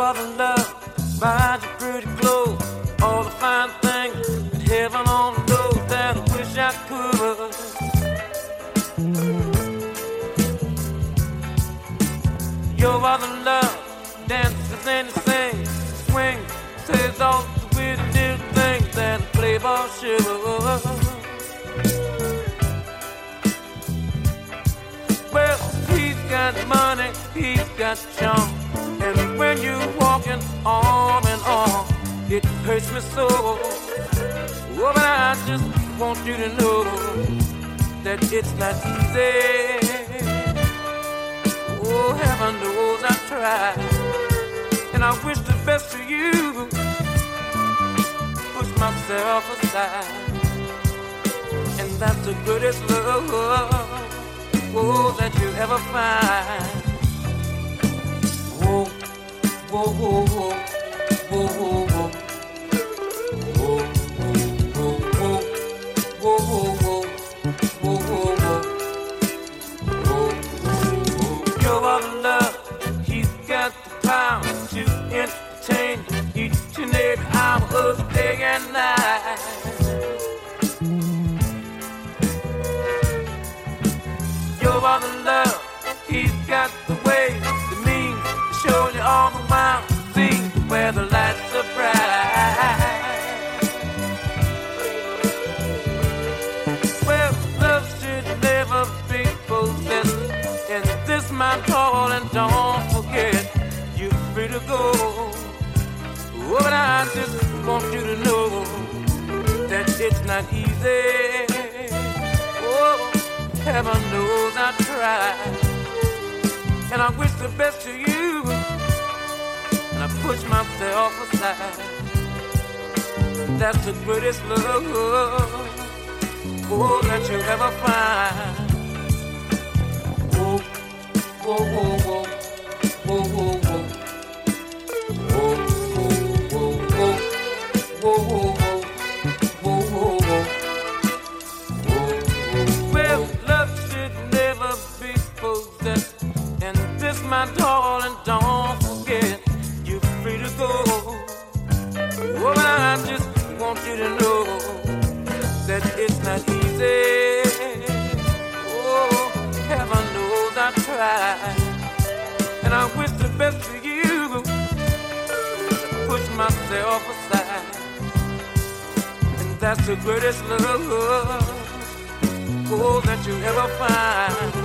are the love, buy your pretty clothes, all the fine things that heaven only knows that I wish I could. You are the love, dances and sings, swing, says all the weird little things that a playboy should. Well, he's got money, he's got charm, and when you're walking arm in arm, it hurts me so. Oh, but I just want you to know that it's not easy. Oh, heaven knows I tried, and I wish the best for you. Push myself aside, and that's the greatest love, oh, that you ever find. Whoa, whoa, whoa, whoa, whoa, whoa, whoa. Whoa, whoa, whoa, whoa, whoa, whoa, whoa, whoa. You are the love, he's got the power to entertain each and every hour of the day and night. You are the love, he's got the way, the means to show you all the while, see where the lights are bright. Well, love should never be possessed. And this my call, and don't forget, you're free to go. Oh, but I just want you to know that it's not easy. Oh, heaven knows I tried, and I wish the best to you, and I push myself aside. That's the greatest love, oh, that you ever find. Whoa, whoa, whoa, whoa, whoa, whoa, whoa. Whoa, whoa, whoa, whoa, whoa, whoa, whoa, whoa. Well, love should never be possessed, and this, my darling, don't forget, you're free to go. Oh, but I just want you to know that it's not easy. Oh, heaven knows I tried, and I wish the best for you. Push myself aside, and that's the greatest love, oh, that you ever find.